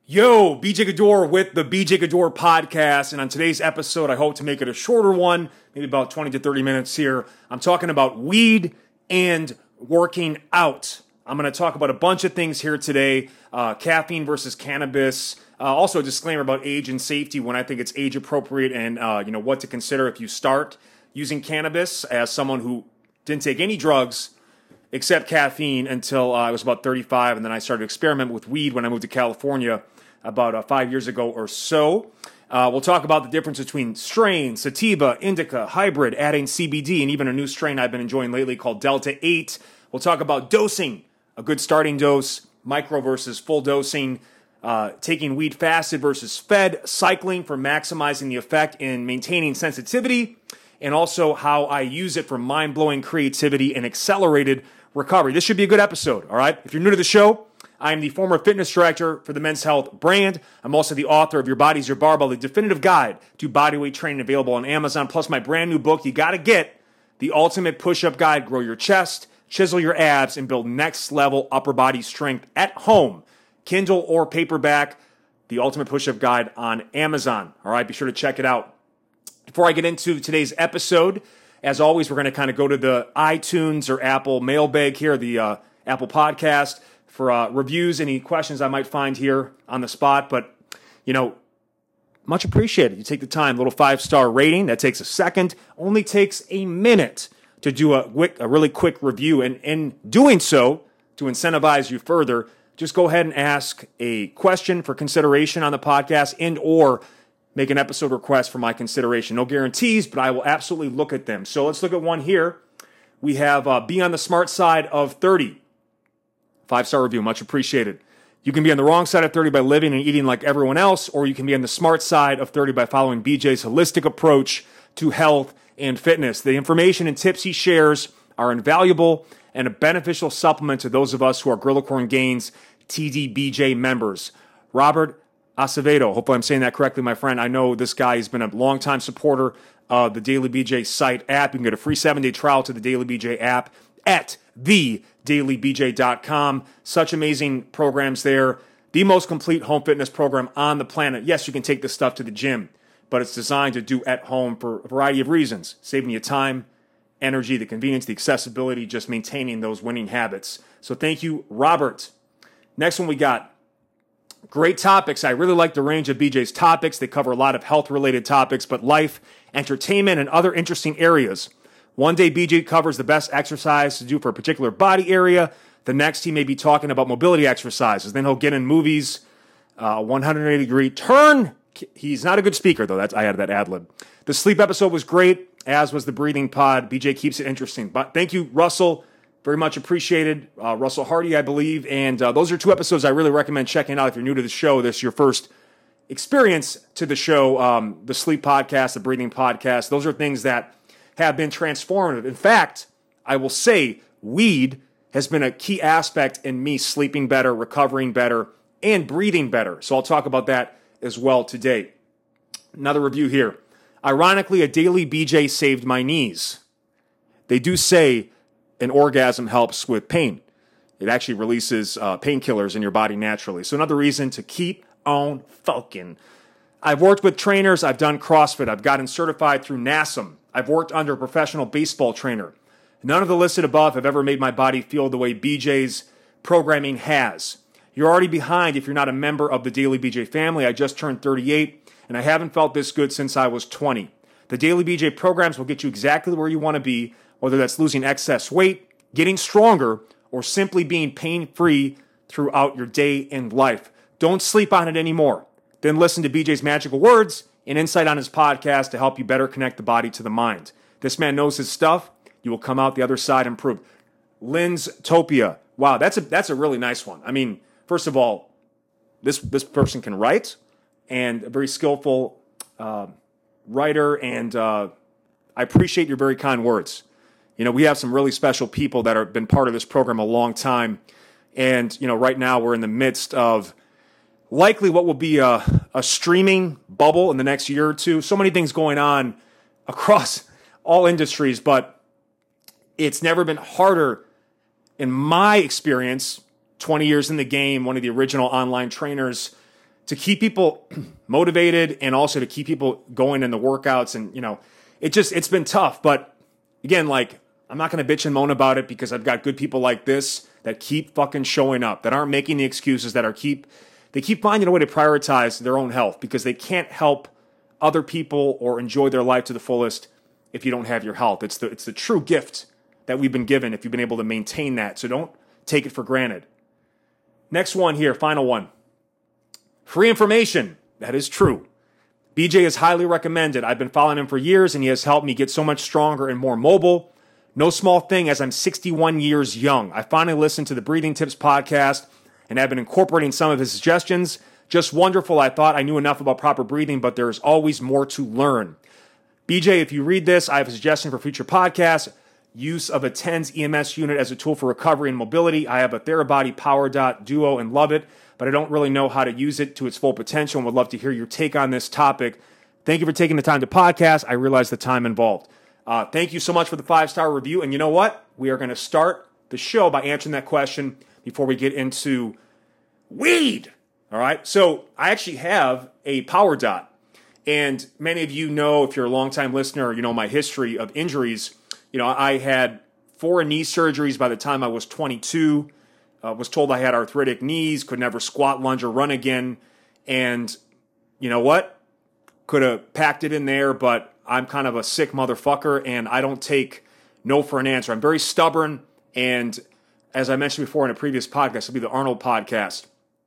Yo, BJ Gaddour with the BJ Gaddour podcast, and on today's episode, I hope to make it a shorter one, maybe about 20 to 30 minutes here. I'm talking about weed and working out. I'm going to talk about a bunch of things here today, caffeine versus cannabis, also a disclaimer about age and safety when I think it's age appropriate and what to consider if you start using cannabis as someone who didn't take any drugs except caffeine until I was about 35, and then I started to experiment with weed when I moved to California about 5 years ago or so. We'll talk about the difference between strains, sativa, indica, hybrid, adding CBD, and even a new strain I've been enjoying lately called Delta 8. We'll talk about dosing, a good starting dose, micro versus full dosing, taking weed fasted versus fed, cycling for maximizing the effect and maintaining sensitivity, and also how I use it for mind-blowing creativity and accelerated recovery. This should be a good episode, all right? If you're new to the show, I am the former fitness director for the Men's Health brand. I'm also the author of Your Body's Your Barbell, the definitive guide to bodyweight training available on Amazon, plus my brand new book, you gotta get, The Ultimate Push-Up Guide, Grow Your Chest, Chisel Your Abs, and Build Next-Level Upper Body Strength at Home. Kindle or paperback, The Ultimate Push-Up Guide on Amazon. All right, be sure to check it out. Before I get into today's episode, as always, we're going to kind of go to the iTunes or Apple mailbag here, the Apple podcast, for reviews, any questions I might find here on the spot. But, much appreciated. You take the time, little 5-star rating. That takes a second. Only takes a minute to do a really quick review. And in doing so, to incentivize you further, just go ahead and ask a question for consideration on the podcast and or make an episode request for my consideration. No guarantees, but I will absolutely look at them. So let's look at one here. We have Be on the Smart Side of 30. 5-star review, much appreciated. You can be on the wrong side of 30 by living and eating like everyone else, or you can be on the smart side of 30 by following BJ's holistic approach to health and fitness. The information and tips he shares are invaluable and a beneficial supplement to those of us who are Gorilla Corn Gains TDBJ members. Robert Acevedo, hopefully I'm saying that correctly, my friend. I know this guy has been a longtime supporter of the Daily BJ site app. You can get a free 7-day trial to the Daily BJ app at thedailybj.com. Such amazing programs there. The most complete home fitness program on the planet. Yes, you can take this stuff to the gym, but it's designed to do at home for a variety of reasons. Saving you time, energy, the convenience, the accessibility, just maintaining those winning habits. So thank you, Robert. Next one we got. Great topics. I really like the range of BJ's topics. They cover a lot of health-related topics, but life, entertainment, and other interesting areas. One day, BJ covers the best exercise to do for a particular body area. The next, he may be talking about mobility exercises. Then he'll get in movies, 180-degree turn. He's not a good speaker, though. I added that ad-lib. The sleep episode was great, as was the breathing pod. BJ keeps it interesting. But thank you, Russell. Very much appreciated. Russell Hardy, I believe. And those are two episodes I really recommend checking out if you're new to the show. This is your first experience to the show, the sleep podcast, the breathing podcast. Those are things that have been transformative. In fact, I will say weed has been a key aspect in me sleeping better, recovering better, and breathing better. So I'll talk about that as well today. Another review here. Ironically, a Daily BJ saved my knees. They do say an orgasm helps with pain. It actually releases painkillers in your body naturally. So another reason to keep on fucking. I've worked with trainers. I've done CrossFit. I've gotten certified through NASM. I've worked under a professional baseball trainer. None of the listed above have ever made my body feel the way BJ's programming has. You're already behind if you're not a member of the Daily BJ family. I just turned 38, and I haven't felt this good since I was 20. The Daily BJ programs will get you exactly where you want to be, whether that's losing excess weight, getting stronger, or simply being pain-free throughout your day and life. Don't sleep on it anymore. Then listen to BJ's magical words and insight on his podcast to help you better connect the body to the mind. This man knows his stuff. You will come out the other side improved. Lynn's Topia. Wow, that's a really nice one. I mean, first of all, this person can write, and a very skillful writer, and I appreciate your very kind words. We have some really special people that have been part of this program a long time. And, right now we're in the midst of likely what will be a streaming bubble in the next year or two. So many things going on across all industries, but it's never been harder in my experience, 20 years in the game, one of the original online trainers, to keep people motivated and also to keep people going in the workouts. And, it's been tough. But again, like, I'm not going to bitch and moan about it because I've got good people like this that keep fucking showing up, that aren't making the excuses, they keep finding a way to prioritize their own health because they can't help other people or enjoy their life to the fullest if you don't have your health. It's the true gift that we've been given if you've been able to maintain that. So don't take it for granted. Next one here, final one. Free information. That is true. BJ is highly recommended. I've been following him for years and he has helped me get so much stronger and more mobile. No small thing as I'm 61 years young. I finally listened to the Breathing Tips podcast and have been incorporating some of his suggestions. Just wonderful. I thought I knew enough about proper breathing, but there's always more to learn. BJ, if you read this, I have a suggestion for future podcasts. Use of a TENS EMS unit as a tool for recovery and mobility. I have a Therabody Power Dot Duo and love it, but I don't really know how to use it to its full potential and would love to hear your take on this topic. Thank you for taking the time to podcast. I realize the time involved. Thank you so much for the 5-star review. And you know what? We are going to start the show by answering that question before we get into weed. All right. So I actually have a Power Dot. And many of you know, if you're a longtime listener, you know my history of injuries. I had 4 knee surgeries by the time I was 22. Was told I had arthritic knees, could never squat, lunge, or run again. And you know what? Could have packed it in there, but I'm kind of a sick motherfucker, and I don't take no for an answer. I'm very stubborn, and as I mentioned before in a previous podcast, it'll be the Arnold podcast.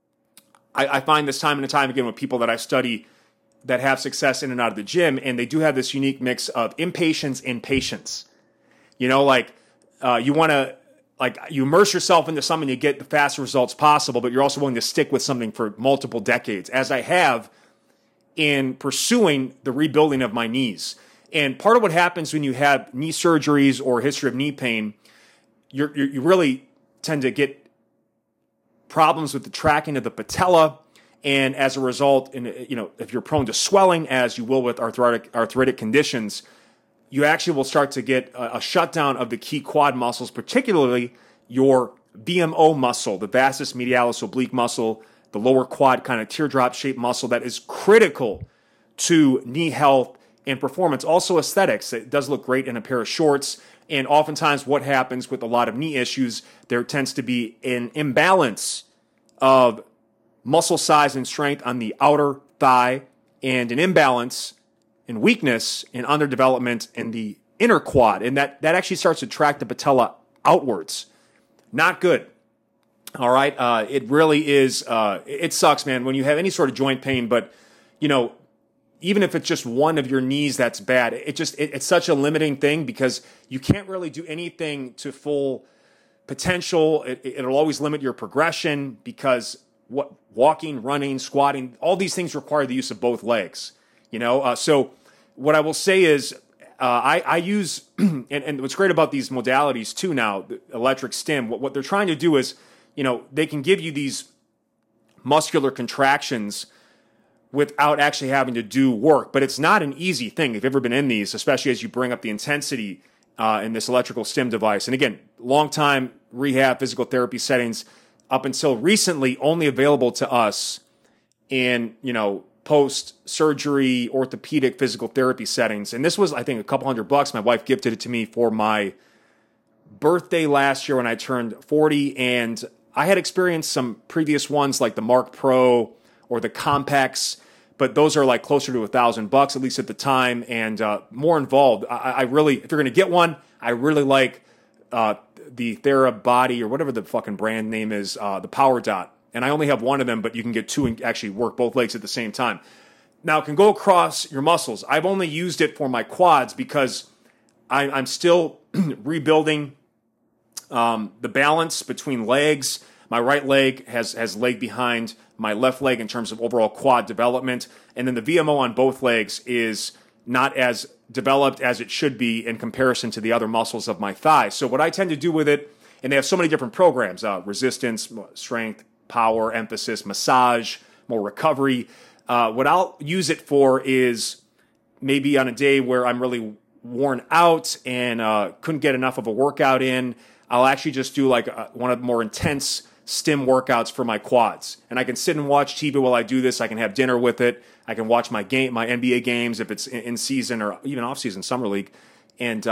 I find this time and time again with people that I study that have success in and out of the gym, and they do have this unique mix of impatience and patience. You want to, you immerse yourself into something to get the fastest results possible, but you're also willing to stick with something for multiple decades, as I have in pursuing the rebuilding of my knees. And part of what happens when you have knee surgeries or a history of knee pain, you really tend to get problems with the tracking of the patella. And as a result, if you're prone to swelling, as you will with arthritic conditions, you actually will start to get a shutdown of the key quad muscles, particularly your VMO muscle, the vastus medialis oblique muscle, the lower quad kind of teardrop-shaped muscle that is critical to knee health and performance. Also aesthetics. It does look great in a pair of shorts. And oftentimes what happens with a lot of knee issues, there tends to be an imbalance of muscle size and strength on the outer thigh and an imbalance and weakness and underdevelopment in the inner quad. And that actually starts to track the patella outwards. Not good. All right. It really is. It sucks, man, when you have any sort of joint pain, but even if it's just one of your knees that's bad, it's such a limiting thing because you can't really do anything to full potential. It'll always limit your progression because walking, running, squatting, all these things require the use of both legs, So what I will say is, I use, and what's great about these modalities too now, the electric stim, what they're trying to do is, they can give you these muscular contractions without actually having to do work. But it's not an easy thing. If you've ever been in these, especially as you bring up the intensity in this electrical stim device. And again, long time rehab, physical therapy settings, up until recently only available to us in, post-surgery orthopedic physical therapy settings. And this was, I think, a couple $100. My wife gifted it to me for my birthday last year when I turned 40. And I had experienced some previous ones like the Mark Pro or the Compex, but those are like closer to $1,000, at least at the time, and more involved. I really, if you're going to get one, I really like the Therabody or whatever the fucking brand name is, the Power Dot. And I only have one of them, but you can get two and actually work both legs at the same time. Now, it can go across your muscles. I've only used it for my quads because I'm still rebuilding the balance between legs. My right leg has leg behind my left leg in terms of overall quad development. And then the VMO on both legs is not as developed as it should be in comparison to the other muscles of my thigh. So what I tend to do with it, and they have so many different programs, resistance, strength, power, emphasis, massage, more recovery. What I'll use it for is maybe on a day where I'm really worn out and couldn't get enough of a workout in, I'll actually just do like one of the more intense stim workouts for my quads. And I can sit and watch TV while I do this. I can have dinner with it. I can watch my NBA games if it's in season or even off season, summer league. And,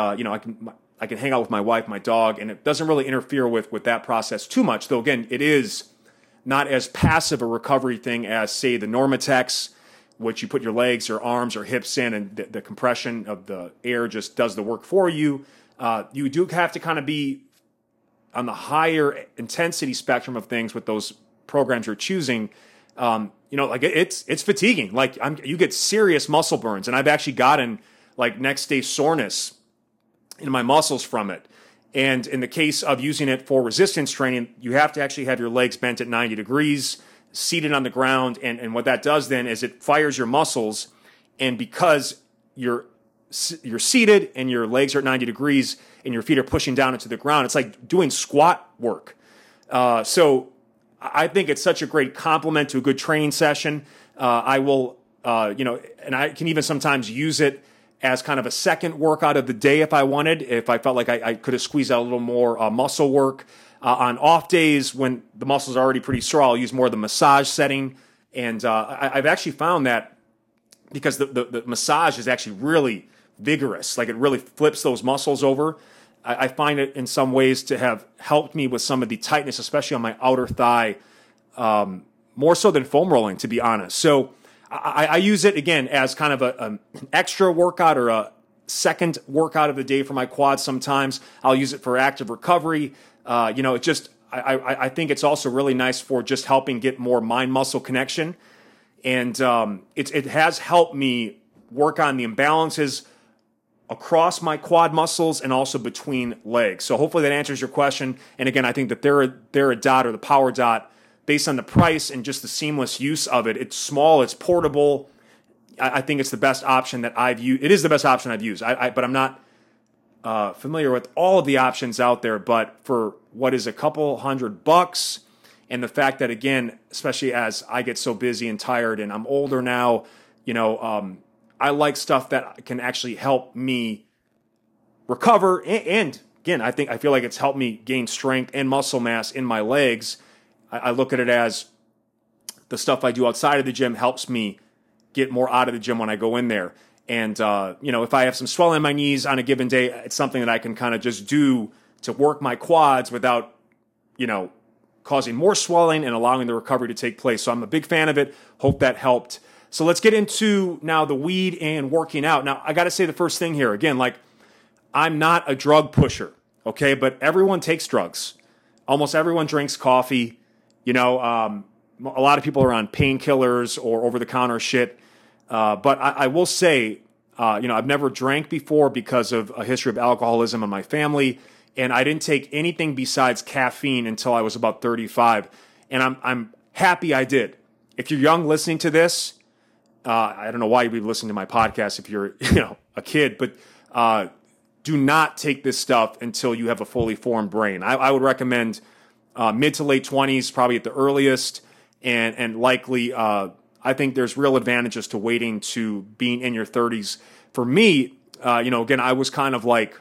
I can hang out with my wife, my dog, and it doesn't really interfere with that process too much. Though, again, it is not as passive a recovery thing as, say, the Normatex, which you put your legs or arms or hips in, and the compression of the air just does the work for you. You do have to kind of be on the higher intensity spectrum of things with those programs you're choosing. Like it's fatiguing. Like you get serious muscle burns, and I've actually gotten like next day soreness in my muscles from it. And in the case of using it for resistance training, you have to actually have your legs bent at 90 degrees, seated on the ground. And what that does then is it fires your muscles. And because you're seated and your legs are at 90 degrees and your feet are pushing down into the ground, it's like doing squat work. So I think it's such a great complement to a good training session. I will, and I can even sometimes use it as kind of a second workout of the day if I wanted, if I felt like I could have squeezed out a little more muscle work. On off days when the muscles are already pretty sore, I'll use more of the massage setting. And I've actually found that because the massage is actually really vigorous, like it really flips those muscles over. I find it in some ways to have helped me with some of the tightness, especially on my outer thigh, more so than foam rolling, to be honest. So I use it, again, as kind of an extra workout or a second workout of the day for my quads sometimes. I'll use it for active recovery. I think it's also really nice for just helping get more mind-muscle connection. And it has helped me work on the imbalances across my quad muscles and also between legs. So hopefully that answers your question. And again, I think that Theradot or the Power Dot, based on the price and just the seamless use of it, it's small, it's portable. I think it's the best option that I've used. It is the best option I've used. But I'm not familiar with all of the options out there. But for what is a couple $100, and the fact that, again, especially as I get so busy and tired and I'm older now, I like stuff that can actually help me recover. And again, I feel like it's helped me gain strength and muscle mass in my legs. I look at it as the stuff I do outside of the gym helps me get more out of the gym when I go in there. And, if I have some swelling in my knees on a given day, it's something that I can kind of just do to work my quads without, causing more swelling and allowing the recovery to take place. So I'm a big fan of it. Hope that helped. So let's get into now the weed and working out. Now, I got to say the first thing here, again, like I'm not a drug pusher, okay? But everyone takes drugs. Almost everyone drinks coffee. A lot of people are on painkillers or over-the-counter shit. But I will say, I've never drank before because of a history of alcoholism in my family. And I didn't take anything besides caffeine until I was about 35. And I'm happy I did. If you're young listening to this, I don't know why you'd be listening to my podcast if you're, a kid, but do not take this stuff until you have a fully formed brain. I would recommend mid to late 20s, probably at the earliest, and likely, I think there's real advantages to waiting to being in your 30s. For me, again, I was kind of like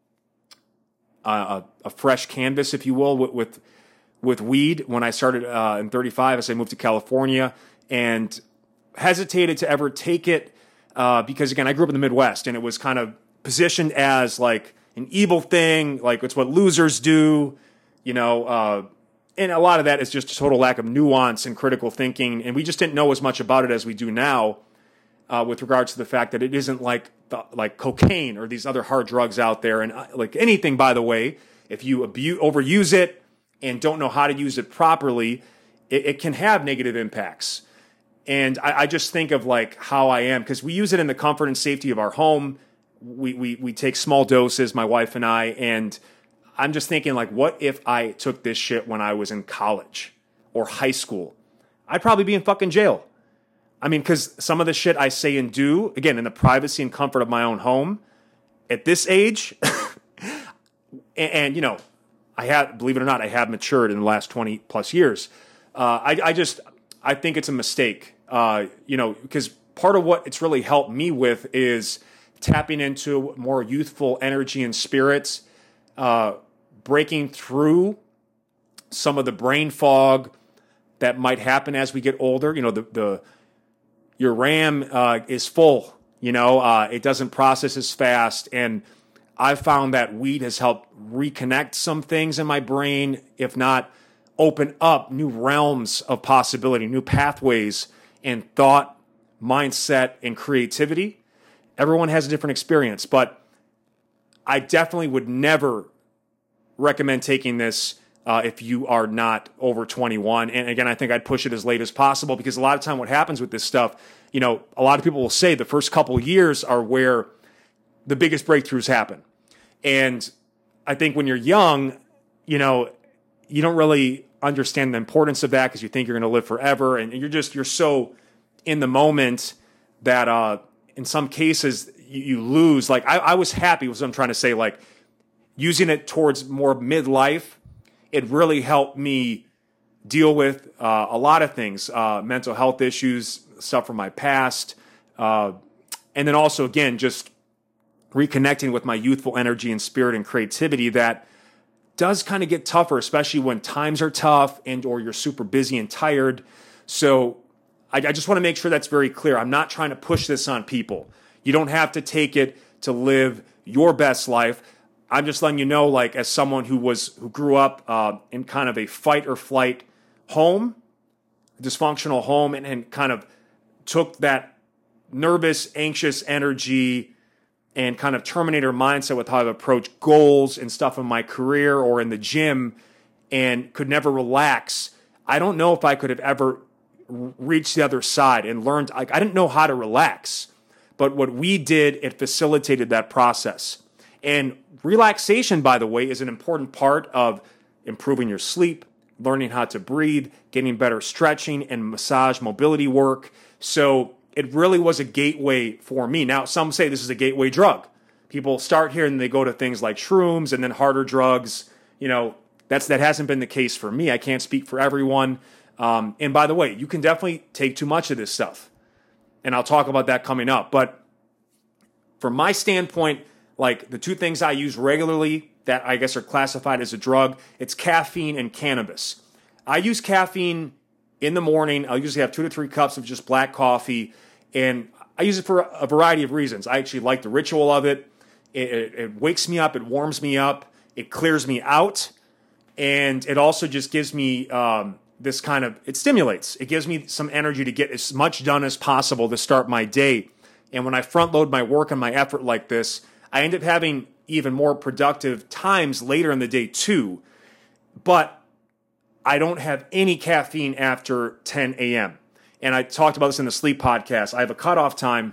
a fresh canvas, if you will, with weed when I started in 35 as I moved to California, and hesitated to ever take it because, again, I grew up in the Midwest, and it was kind of positioned as like an evil thing, like it's what losers do, and a lot of that is just a total lack of nuance and critical thinking, and we just didn't know as much about it as we do now with regards to the fact that it isn't like cocaine or these other hard drugs out there, and like anything, by the way, if you overuse it and don't know how to use it properly, it can have negative impacts. And I just think of like how I am, because we use it in the comfort and safety of our home. We take small doses, my wife and I, and I'm just thinking like, what if I took this shit when I was in college or high school? I'd probably be in fucking jail. I mean, because some of the shit I say and do, again, in the privacy and comfort of my own home, at this age, and believe it or not, I have matured in the last 20 plus years. I think it's a mistake, because part of what it's really helped me with is tapping into more youthful energy and spirits, breaking through some of the brain fog that might happen as we get older. You know, your RAM is full. You know, it doesn't process as fast. And I've found that weed has helped reconnect some things in my brain, if not open up new realms of possibility, new pathways in thought, mindset, and creativity. Everyone has a different experience, but I definitely would never recommend taking this if you are not over 21. And again, I think I'd push it as late as possible, because a lot of time what happens with this stuff, you know, a lot of people will say the first couple of years are where the biggest breakthroughs happen. And I think when you're young, you know, you don't really understand the importance of that because you think you're going to live forever. And you're so in the moment that in some cases you lose. Like I was happy with what I'm trying to say, like using it towards more midlife. It really helped me deal with a lot of things, mental health issues, stuff from my past. And then also, again, just reconnecting with my youthful energy and spirit and creativity that does kind of get tougher, especially when times are tough and or you're super busy and tired. So I just want to make sure that's very clear. I'm not trying to push this on people. You don't have to take it to live your best life. I'm just letting you know, like, as someone who grew up in kind of a fight or flight home, dysfunctional home, and kind of took that nervous, anxious energy and kind of Terminator mindset with how I've approached goals and stuff in my career or in the gym and could never relax. I don't know if I could have ever reached the other side and learned. Like, I didn't know how to relax, but what we did, it facilitated that process. And relaxation, by the way, is an important part of improving your sleep, learning how to breathe, getting better stretching and massage mobility work. So it really was a gateway for me. Now, some say this is a gateway drug. People start here and they go to things like shrooms and then harder drugs. You know, that hasn't been the case for me. I can't speak for everyone. And by the way, you can definitely take too much of this stuff. And I'll talk about that coming up. But from my standpoint, like the two things I use regularly that I guess are classified as a drug, it's caffeine and cannabis. I use caffeine in the morning. I'll usually have 2 to 3 cups of just black coffee, and I use it for a variety of reasons. I actually like the ritual of it. It wakes me up. It warms me up. It clears me out, and it also just gives me this kind of, it stimulates. It gives me some energy to get as much done as possible to start my day. And when I front load my work and my effort like this, I end up having even more productive times later in the day too. But I don't have any caffeine after 10 a.m. And I talked about this in the sleep podcast. I have a cutoff time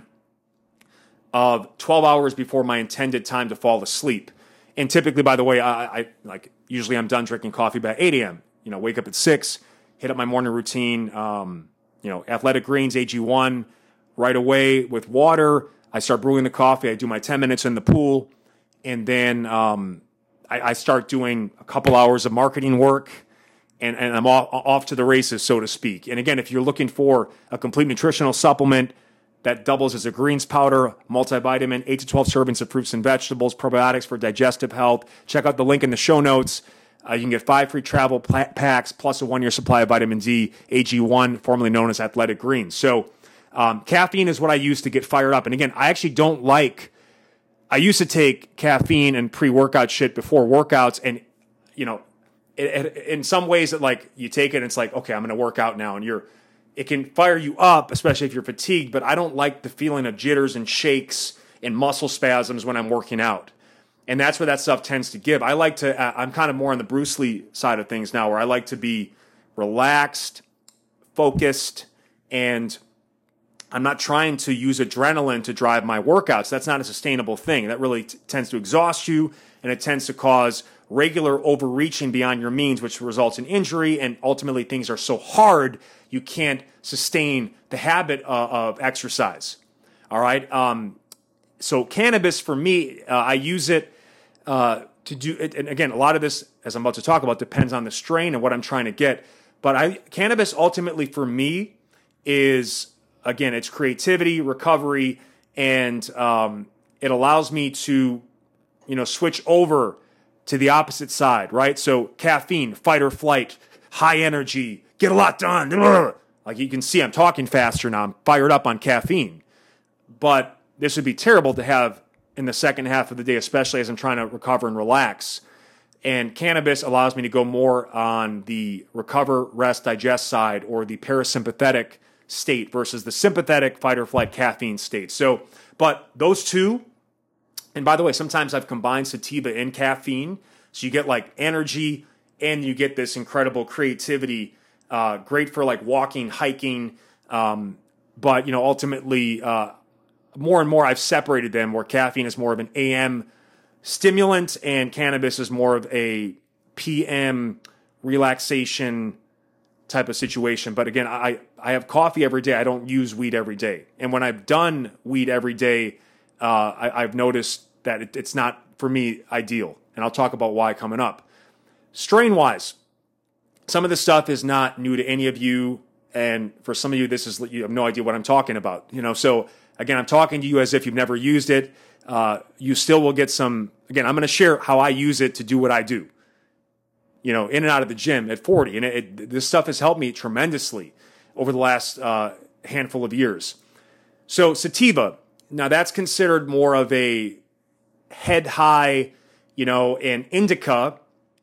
of 12 hours before my intended time to fall asleep. And typically, by the way, usually I'm done drinking coffee by 8 a.m. You know, wake up at 6, hit up my morning routine, Athletic Greens, AG1, right away with water. I start brewing the coffee. I do my 10 minutes in the pool. And then I start doing a couple hours of marketing work. And I'm off to the races, so to speak. And again, if you're looking for a complete nutritional supplement that doubles as a greens powder, multivitamin, 8 to 12 servings of fruits and vegetables, probiotics for digestive health, check out the link in the show notes. You can get 5 free travel packs plus a 1-year supply of vitamin D, AG1, formerly known as Athletic Greens. So caffeine is what I use to get fired up. And again, I actually don't like, I used to take caffeine and pre-workout shit before workouts. And, you know, in some ways that like you take it and it's like, okay, I'm going to work out now. And it can fire you up, especially if you're fatigued. But I don't like the feeling of jitters and shakes and muscle spasms when I'm working out. And that's where that stuff tends to give. I'm kind of more on the Bruce Lee side of things now, where I like to be relaxed, focused, and I'm not trying to use adrenaline to drive my workouts. That's not a sustainable thing. That really tends to exhaust you, and it tends to cause regular overreaching beyond your means, which results in injury, and ultimately things are so hard you can't sustain the habit of exercise. All right? So cannabis, for me, I use it to do it. And again, a lot of this, as I'm about to talk about, depends on the strain and what I'm trying to get. But cannabis ultimately for me is, again, it's creativity, recovery, and it allows me to, switch over to the opposite side, right? So caffeine, fight or flight, high energy, get a lot done. Like you can see, I'm talking faster now. I'm fired up on caffeine. But this would be terrible to have in the second half of the day, especially as I'm trying to recover and relax. And cannabis allows me to go more on the recover, rest, digest side, or the parasympathetic state versus the sympathetic fight or flight caffeine state. So, but those two, and by the way, sometimes I've combined sativa and caffeine. So you get like energy and you get this incredible creativity, great for like walking, hiking. But, you know, ultimately, more and more I've separated them where caffeine is more of an AM stimulant and cannabis is more of a PM relaxation type of situation. But again, I have coffee every day. I don't use weed every day. And when I've done weed every day, I've noticed that it's not, for me, ideal. And I'll talk about why coming up. Strain-wise, some of this stuff is not new to any of you. And for some of you, you have no idea what I'm talking about. You know, so again, I'm talking to you as if you've never used it. You still will get some, again, I'm going to share how I use it to do what I do, you know, in and out of the gym at 40. And this stuff has helped me tremendously over the last handful of years. So sativa, now that's considered more of a head high, you know, and indica,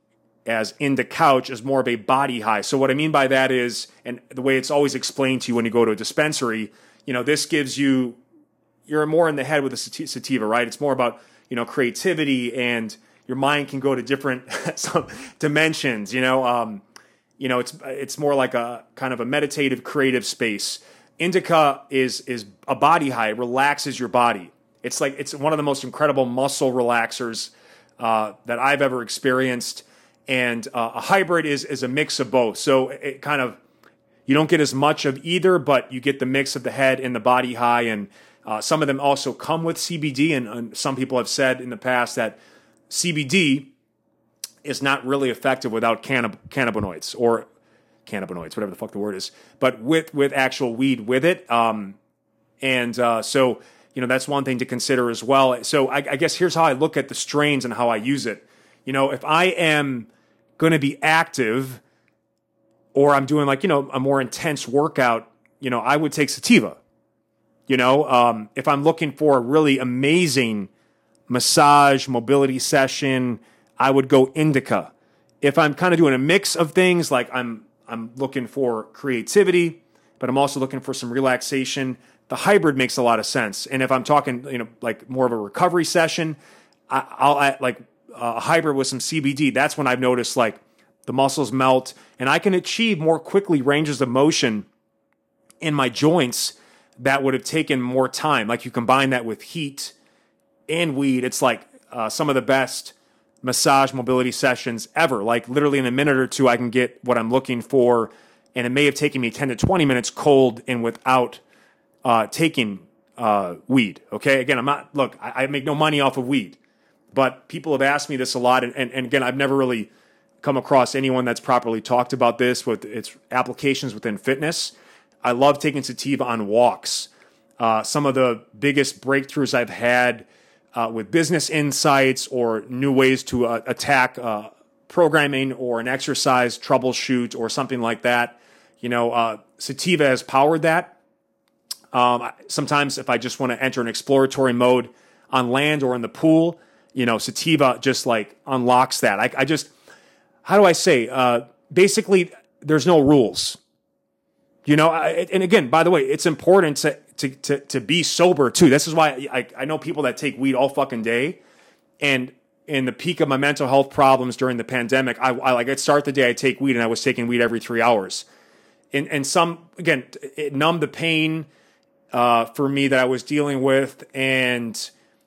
as in the couch, is more of a body high. So what I mean by that is, and the way it's always explained to you when you go to a dispensary, you know, this gives you, you're more in the head with a sativa, right? It's more about, you know, creativity, and your mind can go to different dimensions, you know. It's more like a kind of a meditative, creative space. Indica is a body high. It relaxes your body. It's one of the most incredible muscle relaxers that I've ever experienced. And a hybrid is a mix of both. So it kind of, you don't get as much of either, but you get the mix of the head and the body high. And some of them also come with CBD. And some people have said in the past that CBD is not really effective without cannabinoids, whatever the fuck the word is, but with actual weed with it. So, you know, that's one thing to consider as well. So I guess here's how I look at the strains and how I use it. You know, if I am going to be active or I'm doing like, you know, a more intense workout, you know, I would take sativa. You know, if I'm looking for a really amazing massage mobility session, I would go indica. If I'm kind of doing a mix of things, like I'm looking for creativity, but I'm also looking for some relaxation, the hybrid makes a lot of sense. And if I'm talking, you know, like more of a recovery session, I'll add like a hybrid with some CBD. That's when I've noticed like the muscles melt and I can achieve more quickly ranges of motion in my joints that would have taken more time. Like you combine that with heat and weed, it's like some of the best massage mobility sessions ever. Like literally in a minute or two, I can get what I'm looking for. And it may have taken me 10 to 20 minutes cold and without taking weed. Okay. Again, I make no money off of weed, but people have asked me this a lot. And again, I've never really come across anyone that's properly talked about this with its applications within fitness. I love taking sativa on walks. Some of the biggest breakthroughs I've had with business insights or new ways to attack programming or an exercise troubleshoot or something like that. You know, sativa has powered that. Sometimes if I just want to enter an exploratory mode on land or in the pool, you know, sativa just like unlocks that. I just, how do I say? Basically, there's no rules. You know, and again, by the way, it's important to be sober too. This is why I know people that take weed all fucking day, and in the peak of my mental health problems during the pandemic, I'd start the day I take weed, and I was taking weed every 3 hours. And some, again, it numbed the pain for me that I was dealing with, and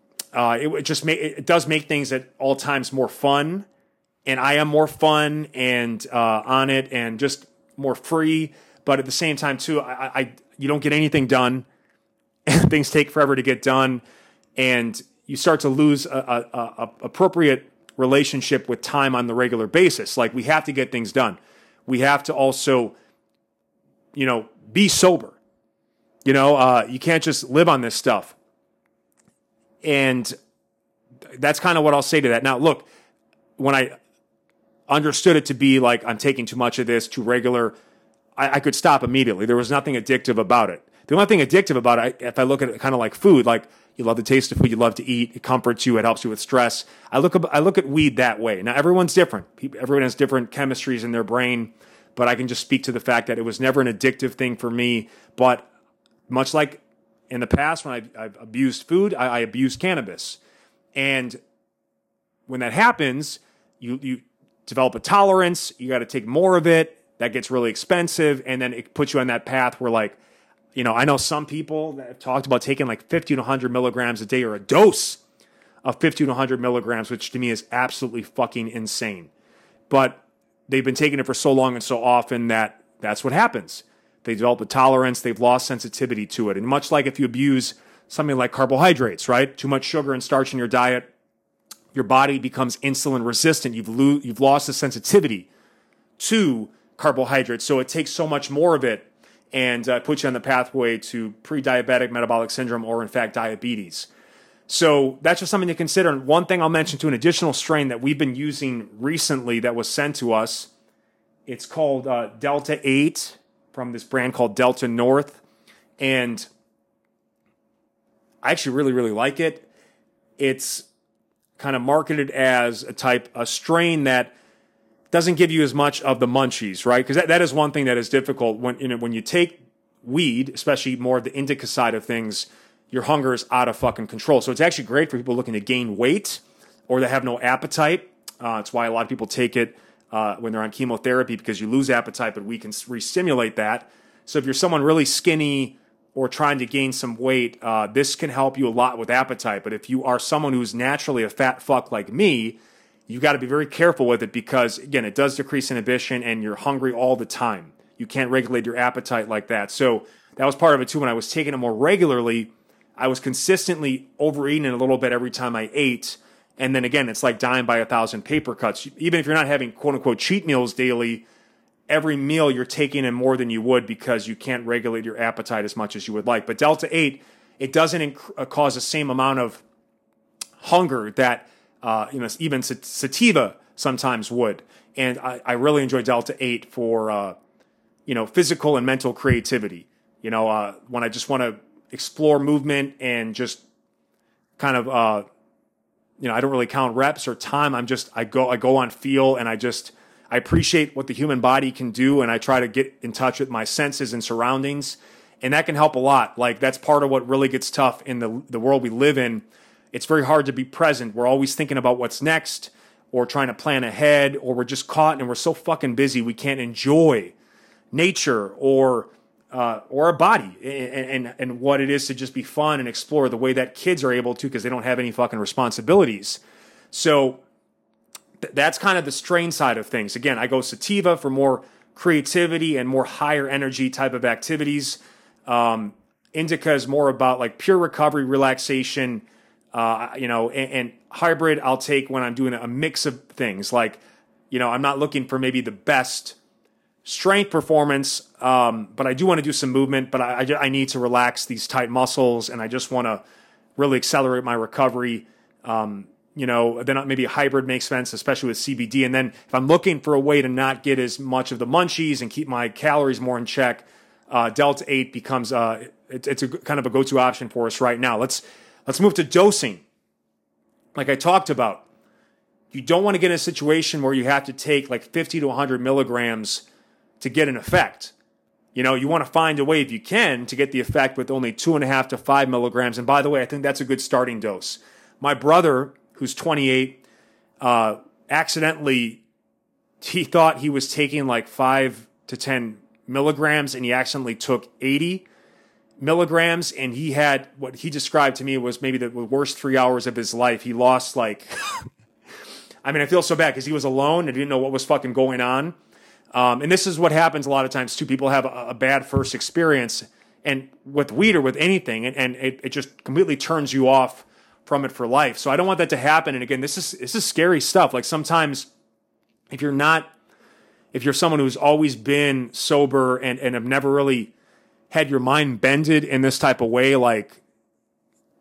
it does make things at all times more fun, and I am more fun and on it, and just more free. But at the same time, too, you don't get anything done. Things take forever to get done. And you start to lose a appropriate relationship with time on the regular basis. Like, we have to get things done. We have to also, you know, be sober. You know, you can't just live on this stuff. And that's kind of what I'll say to that. Now, look, when I understood it to be like I'm taking too much of this, too regular, I could stop immediately. There was nothing addictive about it. The only thing addictive about it, if I look at it kind of like food, like you love the taste of food, you love to eat, it comforts you, it helps you with stress. I look at weed that way. Now, everyone's different. Everyone has different chemistries in their brain, but I can just speak to the fact that it was never an addictive thing for me. But much like in the past when I abused food, I abused cannabis. And when that happens, you develop a tolerance, you got to take more of it, that gets really expensive, and then it puts you on that path where, like, you know, I know some people that have talked about taking like 50 to 100 milligrams a day, or a dose of 50 to 100 milligrams, which to me is absolutely fucking insane. But they've been taking it for so long and so often that that's what happens. They develop a tolerance, they've lost sensitivity to it. And much like if you abuse something like carbohydrates, right? Too much sugar and starch in your diet, your body becomes insulin resistant. You've lost the sensitivity to carbohydrates. So it takes so much more of it and puts you on the pathway to pre-diabetic metabolic syndrome, or in fact diabetes. So that's just something to consider. And one thing I'll mention to an additional strain that we've been using recently that was sent to us, it's called Delta 8 from this brand called Delta North. And I actually really, really like it. It's kind of marketed as a strain that doesn't give you as much of the munchies, right? Because that is one thing that is difficult when you take weed, especially more of the indica side of things, your hunger is out of fucking control. So it's actually great for people looking to gain weight or that have no appetite. It's why a lot of people take it when they're on chemotherapy, because you lose appetite, but we can re-stimulate that. So if you're someone really skinny or trying to gain some weight, this can help you a lot with appetite. But if you are someone who's naturally a fat fuck like me, you got to be very careful with it because, again, it does decrease inhibition and you're hungry all the time. You can't regulate your appetite like that. So that was part of it too. When I was taking it more regularly, I was consistently overeating a little bit every time I ate. And then again, it's like dying by 1,000 paper cuts. Even if you're not having quote unquote cheat meals daily, every meal you're taking in more than you would because you can't regulate your appetite as much as you would like. But Delta 8, it doesn't cause the same amount of hunger that even sativa sometimes would. And I really enjoy Delta 8 for physical and mental creativity. When I just want to explore movement and just kind of I don't really count reps or time. I go on feel, and I appreciate what the human body can do, and I try to get in touch with my senses and surroundings, and that can help a lot. Like, that's part of what really gets tough in the world we live in. It's very hard to be present. We're always thinking about what's next, or trying to plan ahead, or we're just caught and we're so fucking busy we can't enjoy nature or our body and what it is to just be fun and explore the way that kids are able to, because they don't have any fucking responsibilities. So that's kind of the strain side of things. Again, I go sativa for more creativity and more higher energy type of activities. Indica is more about like pure recovery, relaxation, and hybrid I'll take when I'm doing a mix of things. Like, I'm not looking for maybe the best strength performance, but I do want to do some movement, but I need to relax these tight muscles, and I just want to really accelerate my recovery. Then maybe a hybrid makes sense, especially with CBD. And then if I'm looking for a way to not get as much of the munchies and keep my calories more in check, Delta 8 becomes it's a kind of a go-to option for us right now. Let's move to dosing. Like I talked about, you don't want to get in a situation where you have to take like 50 to 100 milligrams to get an effect. You want to find a way, if you can, to get the effect with only 2.5 to 5 milligrams. And by the way, I think that's a good starting dose. My brother, who's 28, accidentally, he thought he was taking like 5 to 10 milligrams, and he accidentally took 80 milligrams, and he had what he described to me was maybe the worst 3 hours of his life. He lost like, I feel so bad because he was alone and didn't know what was fucking going on. And this is what happens a lot of times too. People have a bad first experience, and with weed or with anything, and it just completely turns you off from it for life. So I don't want that to happen. And again, this is scary stuff. Like, sometimes if you're someone who's always been sober and have never really had your mind bended in this type of way, like,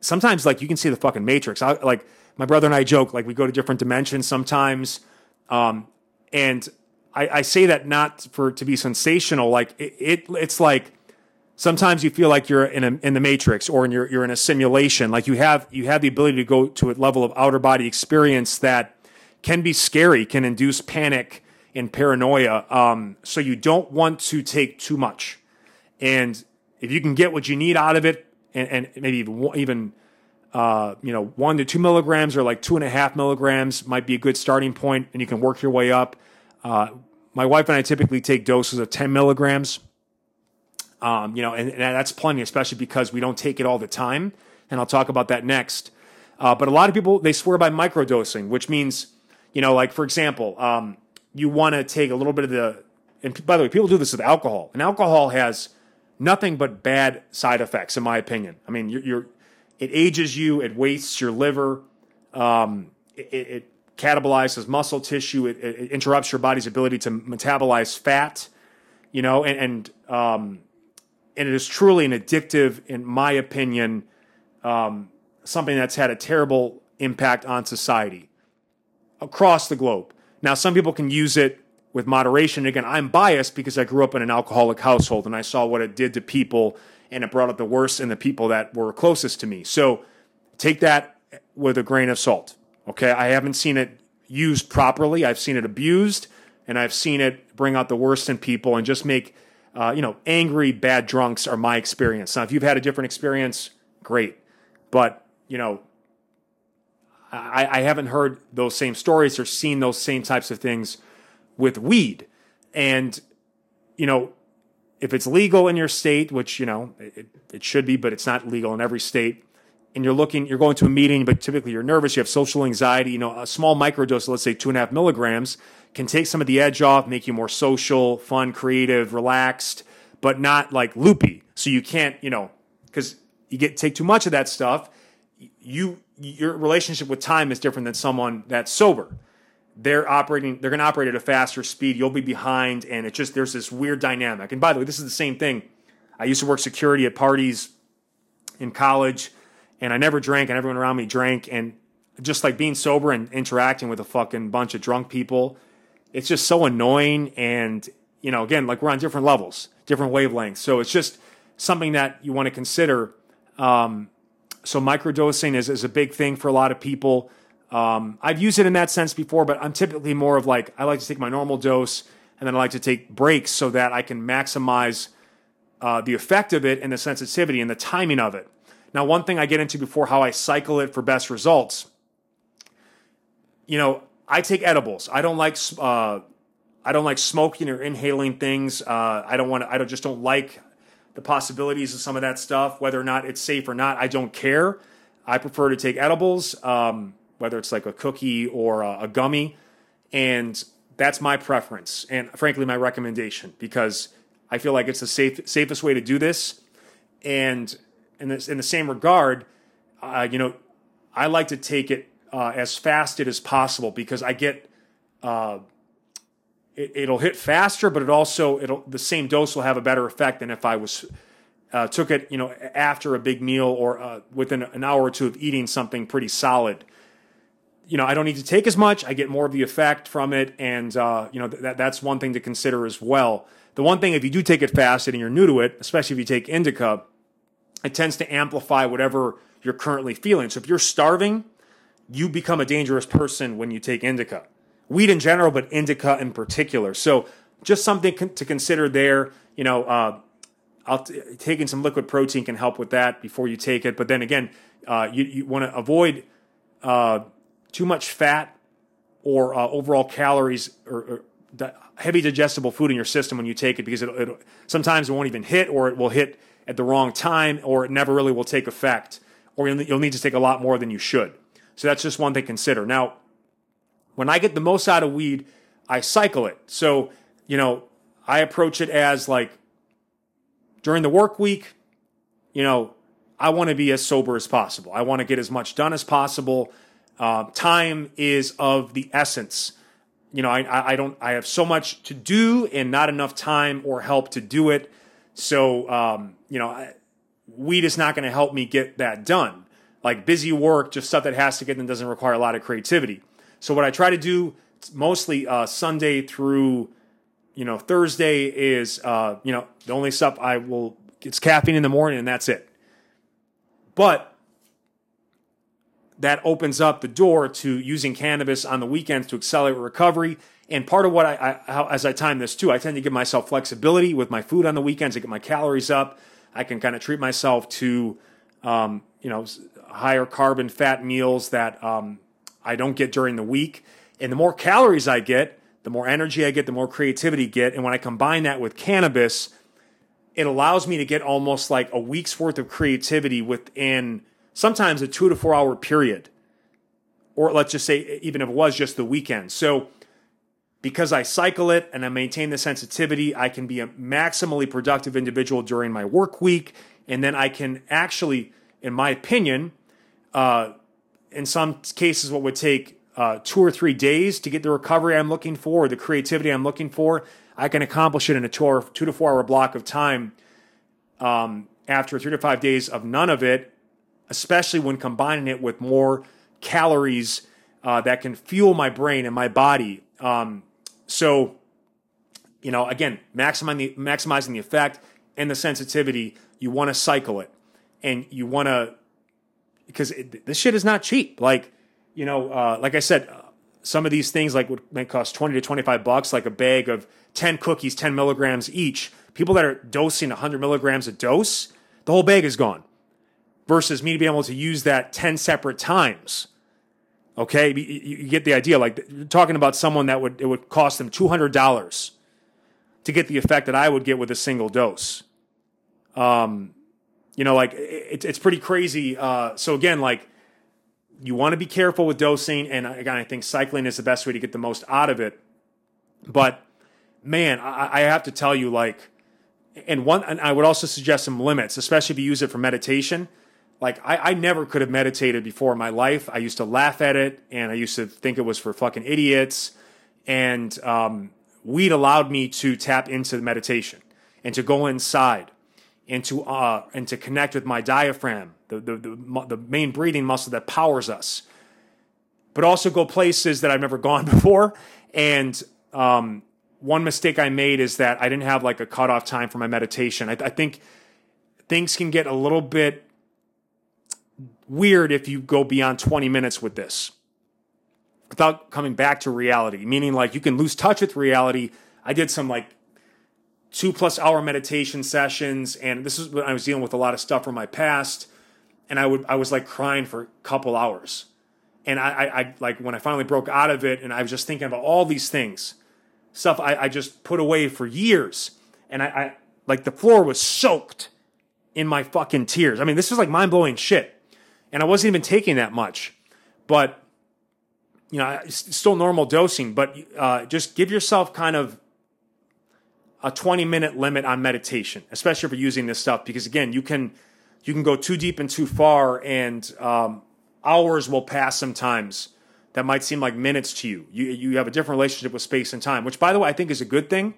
sometimes like you can see the fucking Matrix. Like my brother and I joke, like we go to different dimensions sometimes. And I say that not to be sensational. Like it's like sometimes you feel like you're in the Matrix or you're in a simulation. Like you have the ability to go to a level of outer body experience that can be scary, can induce panic and paranoia. So you don't want to take too much. And if you can get what you need out of it, and maybe even 1 to 2 milligrams or like 2.5 milligrams might be a good starting point, and you can work your way up. My wife and I typically take doses of 10 milligrams. And that's plenty, especially because we don't take it all the time. And I'll talk about that next. But a lot of people, they swear by microdosing, which means, like for example, you want to take a little bit of and by the way, people do this with alcohol. And alcohol has nothing but bad side effects, in my opinion. I mean, it ages you, it wastes your liver, it catabolizes muscle tissue, it interrupts your body's ability to metabolize fat, and it is truly an addictive, in my opinion, something that's had a terrible impact on society across the globe. Now, some people can use it with moderation. Again, I'm biased because I grew up in an alcoholic household and I saw what it did to people, and it brought out the worst in the people that were closest to me. So take that with a grain of salt. Okay, I haven't seen it used properly. I've seen it abused, and I've seen it bring out the worst in people and just make, angry, bad drunks are my experience. Now, if you've had a different experience, great. But, I haven't heard those same stories or seen those same types of things with weed. And, if it's legal in your state, which, it should be, but it's not legal in every state, and you're going to a meeting, but typically you're nervous, you have social anxiety, a small microdose, let's say 2.5 milligrams, can take some of the edge off, make you more social, fun, creative, relaxed, but not like loopy. So you can't, because you take too much of that stuff, your relationship with time is different than someone that's sober. They're going to operate at a faster speed. You'll be behind, and there's this weird dynamic. And by the way, this is the same thing. I used to work security at parties in college, and I never drank, and everyone around me drank, and just like being sober and interacting with a fucking bunch of drunk people, it's just so annoying. And, again, like we're on different levels, different wavelengths. So it's just something that you want to consider. So microdosing is a big thing for a lot of people. I've used it in that sense before, but I'm typically more of like, I like to take my normal dose, and then I like to take breaks so that I can maximize the effect of it and the sensitivity and the timing of it. Now, one thing I get into before how I cycle it for best results, I take edibles. I don't like smoking or inhaling things. I don't like the possibilities of some of that stuff, whether or not it's safe or not. I don't care. I prefer to take edibles, whether it's like a cookie or a gummy, and that's my preference and frankly my recommendation, because I feel like it's the safest way to do this. And in the same regard, I like to take it as fasted as possible, because I get it'll hit faster, but the same dose will have a better effect than if I took it after a big meal or within an hour or two of eating something pretty solid. I don't need to take as much. I get more of the effect from it, and that's one thing to consider as well. The one thing, if you do take it fasted and you're new to it, especially if you take indica, it tends to amplify whatever you're currently feeling. So if you're starving, you become a dangerous person when you take indica. Weed in general, but indica in particular. So just something to consider there. Taking some liquid protein can help with that before you take it. But then again, you want to avoid too much fat or overall calories or heavy digestible food in your system when you take it, because sometimes it won't even hit, or it will hit at the wrong time, or it never really will take effect, or you'll need to take a lot more than you should. So that's just one thing to consider. Now, when I get the most out of weed, I cycle it. So, I approach it as like during the work week, I want to be as sober as possible. I want to get as much done as possible. Time is of the essence. I have so much to do and not enough time or help to do it. So, weed is not going to help me get that done. like busy work, just stuff that has to get done, doesn't require a lot of creativity. So what I try to do mostly Sunday through, Thursday is, the only stuff it's caffeine in the morning and that's it. But that opens up the door to using cannabis on the weekends to accelerate recovery. And part of what as I time this too, I tend to give myself flexibility with my food on the weekends to get my calories up. I can kind of treat myself to, higher carb and fat meals that I don't get during the week. And the more calories I get, the more energy I get, the more creativity I get. And when I combine that with cannabis, it allows me to get almost like a week's worth of creativity within sometimes a 2 to 4 hour period. Or let's just say, even if it was just the weekend. So because I cycle it and I maintain the sensitivity, I can be a maximally productive individual during my work week. And then I can actually, in my opinion, in some cases, what would take 2 or 3 days to get the recovery I'm looking for, or the creativity I'm looking for, I can accomplish it in a 2 to 4 hour block of time after 3 to 5 days of none of it, especially when combining it with more calories that can fuel my brain and my body. So, again, maximizing the effect and the sensitivity, you want to cycle it. And you want to, because this shit is not cheap. Like, like I said, some of these things may cost $20 to $25, like a bag of 10 cookies, 10 milligrams each. People that are dosing 100 milligrams a dose, the whole bag is gone. Versus me to be able to use that 10 separate times. Okay, you get the idea. Like, you're talking about someone that it would cost them $200 to get the effect that I would get with a single dose. It's pretty crazy. So again, you want to be careful with dosing, and again, I think cycling is the best way to get the most out of it. But man, I have to tell you, and I would also suggest some limits, especially if you use it for meditation. I never could have meditated before in my life. I used to laugh at it, and I used to think it was for fucking idiots. And weed allowed me to tap into meditation and to go inside and to connect with my diaphragm, the main breathing muscle that powers us. But also go places that I've never gone before. And one mistake I made is that I didn't have a cutoff time for my meditation. I think things can get a little bit weird if you go beyond 20 minutes with this without coming back to reality, meaning you can lose touch with reality. I did some 2+ hour meditation sessions, and this is when I was dealing with a lot of stuff from my past, and I was crying for a couple hours. And I when I finally broke out of it, and I was just thinking about all these things, stuff I just put away for years, and I the floor was soaked in my fucking tears. I mean, this was mind-blowing shit. And I wasn't even taking that much, but it's still normal dosing. But just give yourself kind of a 20-minute limit on meditation, especially if you're using this stuff, because again, you can go too deep and too far, and hours will pass sometimes that might seem like minutes to you. You have a different relationship with space and time, which, by the way, I think is a good thing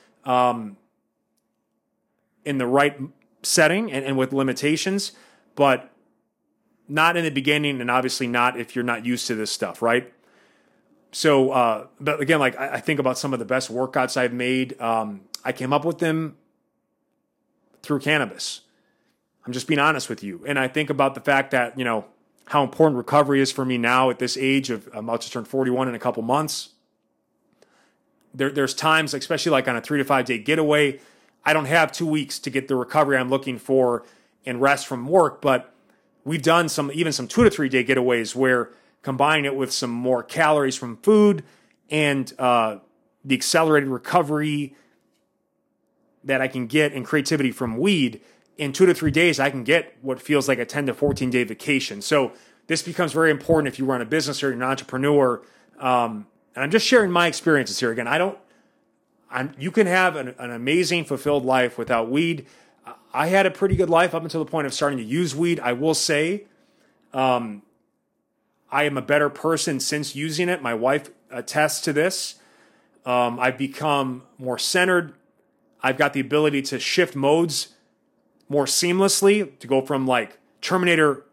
in the right setting and with limitations, but not in the beginning, and obviously not if you're not used to this stuff, right? So, but again, I think about some of the best workouts I've made. I came up with them through cannabis. I'm just being honest with you. And I think about the fact that, how important recovery is for me now at this age of, I'm about to turn 41 in a couple months. There's times, especially on a 3 to 5 day getaway, I don't have 2 weeks to get the recovery I'm looking for and rest from work, but we've done even some 2 to 3 day getaways where combining it with some more calories from food and the accelerated recovery that I can get and creativity from weed, in 2 to 3 days, I can get what feels like a 10 to 14 day vacation. So this becomes very important if you run a business or you're an entrepreneur. And I'm just sharing my experiences here. Again, you can have an amazing, fulfilled life without weed. I had a pretty good life up until the point of starting to use weed. I will say, I am a better person since using it. My wife attests to this. I've become more centered. I've got the ability to shift modes more seamlessly, to go from Terminator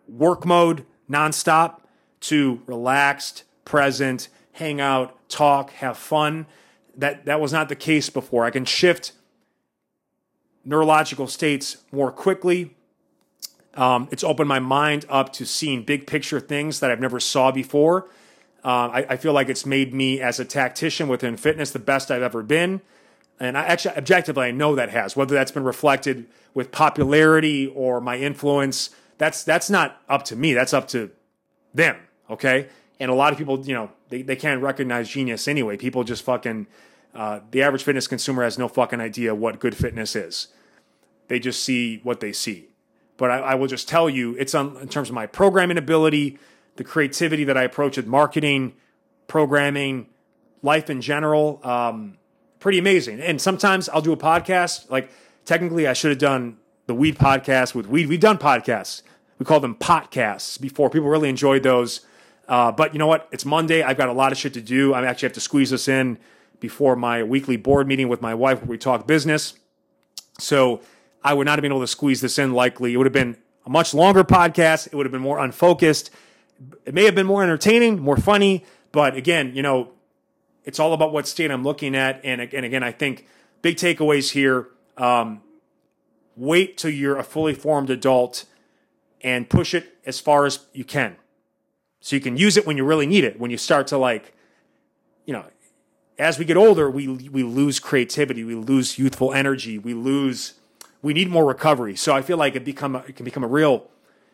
work mode nonstop to relaxed, present, hang out, talk, have fun. That was not the case before. I can shift neurological states more quickly. It's opened my mind up to seeing big picture things that I've never saw before. I feel like it's made me, as a tactician within fitness, the best I've ever been. And I actually, objectively, I know that has. Whether that's been reflected with popularity or my influence, that's not up to me. That's up to them, okay? And a lot of people, they can't recognize genius anyway. People just fucking, the average fitness consumer has no fucking idea what good fitness is. They just see what they see. But I will just tell you, it's in terms of my programming ability, the creativity that I approach with marketing, programming, life in general, pretty amazing. And sometimes I'll do a podcast. Like, technically, I should have done the weed podcast with weed. We've done podcasts. We call them potcasts before. People really enjoyed those. But you know what? It's Monday. I've got a lot of shit to do. I actually have to squeeze this in before my weekly board meeting with my wife where we talk business. So I would not have been able to squeeze this in likely. It would have been a much longer podcast. It would have been more unfocused. It may have been more entertaining, more funny. But again, it's all about what state I'm looking at. And again, I think big takeaways here. Wait till you're a fully formed adult and push it as far as you can. So you can use it when you really need it. When you start to as we get older, we lose creativity. We lose youthful energy. We need more recovery. So I feel like it can become a real,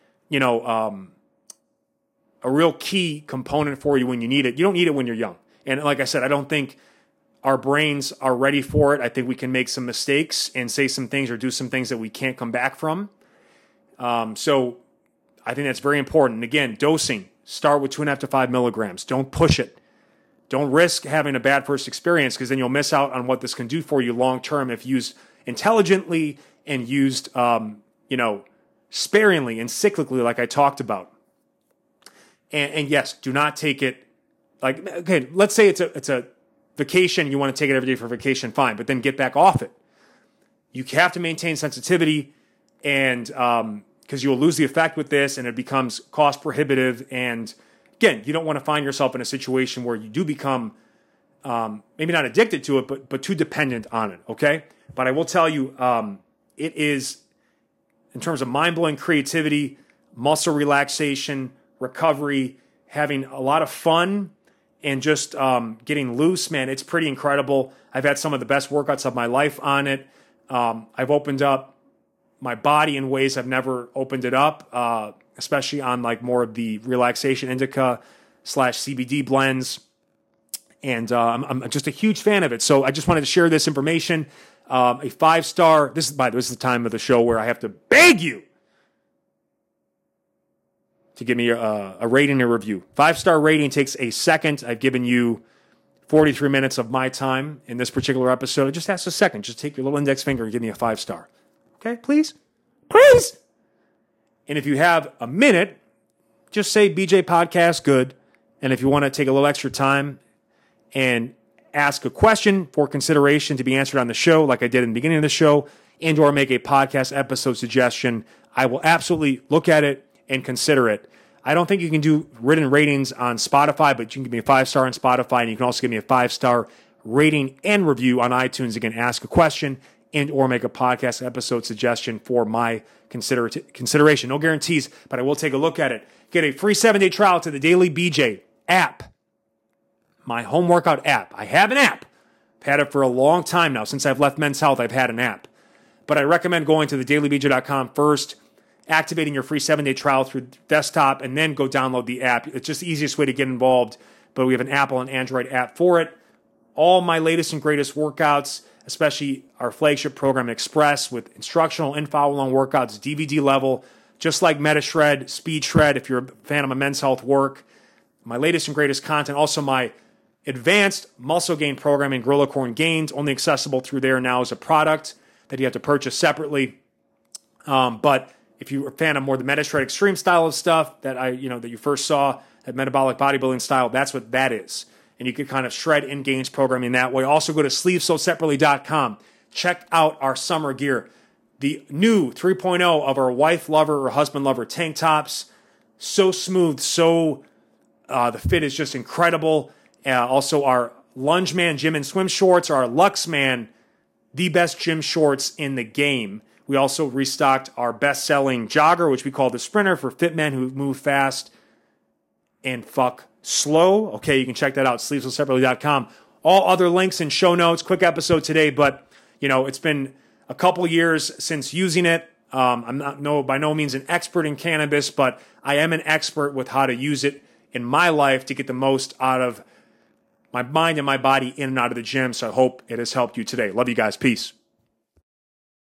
a real key component for you when you need it. You don't need it when you're young. And like I said, I don't think our brains are ready for it. I think we can make some mistakes and say some things or do some things that we can't come back from. So I think that's very important. And again, dosing, start with 2.5 to 5 milligrams. Don't push it. Don't risk having a bad first experience, because then you'll miss out on what this can do for you long term if used intelligently and used, sparingly and cyclically, like I talked about. And yes, do not take it let's say it's a vacation. You want to take it every day for vacation, fine, but then get back off it. You have to maintain sensitivity, and because you will lose the effect with this, and it becomes cost prohibitive. And again, you don't want to find yourself in a situation where you do become maybe not addicted to it, but too dependent on it. Okay, but I will tell you, it is, in terms of mind-blowing creativity, muscle relaxation, recovery, having a lot of fun, and just getting loose, man, it's pretty incredible. I've had some of the best workouts of my life on it. I've opened up my body in ways I've never opened it up, especially on more of the relaxation indica / CBD blends. And I'm just a huge fan of it. So I just wanted to share this information. A 5-star, this is the time of the show where I have to beg you to give me a rating and review. 5-star rating takes a second. I've given you 43 minutes of my time in this particular episode. It just has a second. Just take your little index finger and give me a 5-star. Okay, please? Please! And if you have a minute, just say BJ Podcast good. And if you want to take a little extra time and ask a question for consideration to be answered on the show, like I did in the beginning of the show, and or make a podcast episode suggestion, I will absolutely look at it and consider it. I don't think you can do written ratings on Spotify, but you can give me a 5-star on Spotify, and you can also give me a 5-star rating and review on iTunes. Again, ask a question and or make a podcast episode suggestion for my consideration. No guarantees, but I will take a look at it. Get a free 7-day trial to the Daily BJ app, my home workout app. I have an app. I've had it for a long time now. Since I've left Men's Health, I've had an app. But I recommend going to thedailybj.com first, activating your free 7-day trial through desktop, and then go download the app. It's just the easiest way to get involved, but we have an Apple and Android app for it. All my latest and greatest workouts, especially our flagship program Express, with instructional and follow-along workouts, DVD level, just like MetaShred, Speed Shred, if you're a fan of my Men's Health work. My latest and greatest content, also my advanced muscle gain programming, Gorilla Core Gains, only accessible through there now as a product that you have to purchase separately. But if you're a fan of more the MetaShred extreme style of stuff that that you first saw, that metabolic bodybuilding style, that's what that is. And you can kind of shred and gains programming that way. Also go to sleevesoseparately.com. Check out our summer gear. The new 3.0 of our wife lover or husband lover tank tops. So smooth, the fit is just incredible. Also, our Lungeman gym and swim shorts, our Luxman, the best gym shorts in the game. We also restocked our best-selling jogger, which we call the Sprinter, for fit men who move fast and fuck slow. Okay, you can check that out, sleevelessseparately.com. All other links and show notes. Quick episode today, but it's been a couple years since using it. I'm by no means an expert in cannabis, but I am an expert with how to use it in my life to get the most out of my mind and my body in and out of the gym. So I hope it has helped you today. Love you guys. Peace.